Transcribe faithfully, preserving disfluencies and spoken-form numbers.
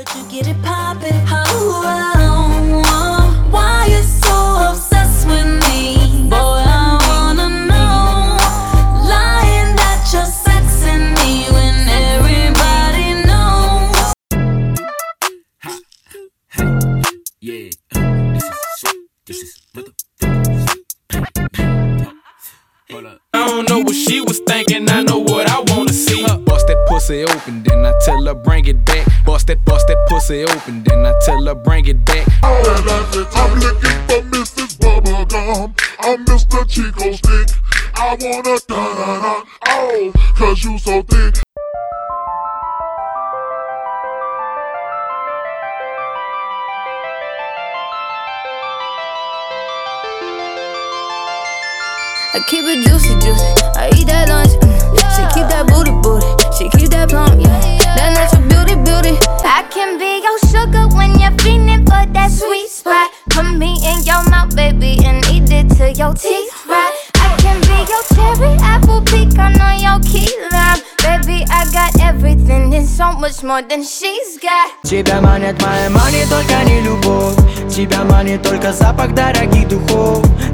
but you get it poppin'. Oh, oh, oh, why you so obsessed with me? Boy, I wanna know. Lying that you're sexing me when everybody knows. Ha, hey, yeah, this is sweet, this is mother. Hold up. I don't know what she was thinking, I know what I wanna see. Bust that pussy open, then I tell her bring it back. Bust that, bust that pussy open, then I tell her bring it back. I'm looking for Missus Bubblegum, I'm Mister Chico Stick. I wanna da-da-da, oh, cause you so thick. I keep it juicy, juicy. I eat that lunch. Mm. She keep that booty, booty. She keep that plump, yeah. That natural beauty, beauty. I can be your sugar when you're feeling for that sweet spot. Put me in your mouth, baby, and eat it till your teeth rot. I can be your cherry, apple, pecan, or your key lime. Baby, I got everything and so much more than she's got. Тебя манит моя мани, только не любовь. Тебя манит только запах дорогих духов.